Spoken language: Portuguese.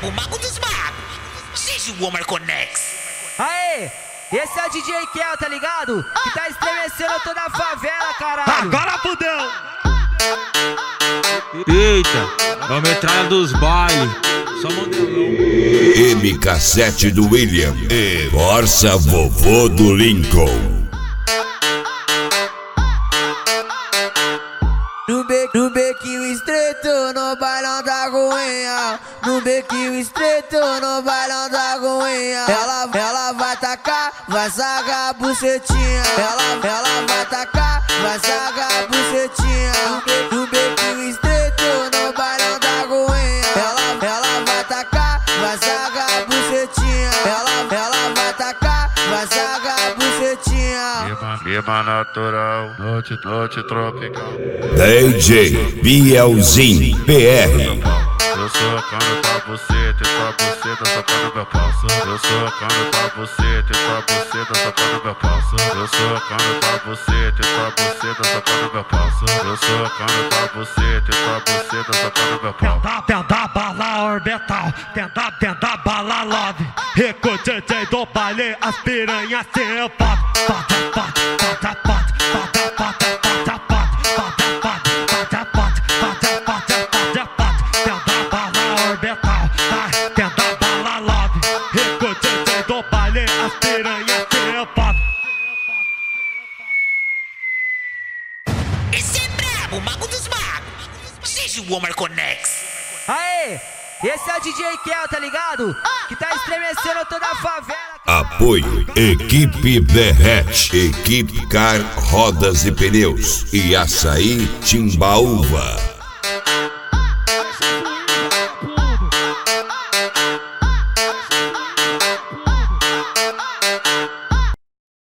brabo, mago dos magos. Seja o Omar Conex. Aê, esse é o DJ Kel, tá ligado? Que tá estremecendo toda a favela, caralho. Agora fudeu! Eita, é o metralha dos bailes. Só modelão. MK7 do William e Força Vovô do Lincoln. No bequinho estreito, no bailão da Goiânia. No bequinho estreito, no bailão da Goiânia. Ela vai tacar, vai sacar a bucetinha. Ela vai tacar, vai sacar a bucetinha. No bequinho estreito, no bailão da Goiânia. Ela vai tacar, vai sacar a bucetinha. Ela vai tacar, vai sacar a bucetinha. Clima natural, noite tropical. DJ Bielzinho PR. Eu socando tua buceta e tua buceta socando meu pau. Eu socando tua buceta e tua buceta socando meu pau. Eu socando tua buceta e tua buceta socando meu pau. Eu socando tua buceta e tua buceta socando meu pau. Tenta bala orbital, tenta bala love. Recordei do baile, as piranhas se enfatam. Esse é brabo, mago dos magos. Seja o Omar Conex. Aê, esse é o DJ Kel, tá ligado? Que tá estremecendo toda a favela. Apoio Equipe Derrete, Equipe Car Rodas e Pneus e Açaí Timbaúva.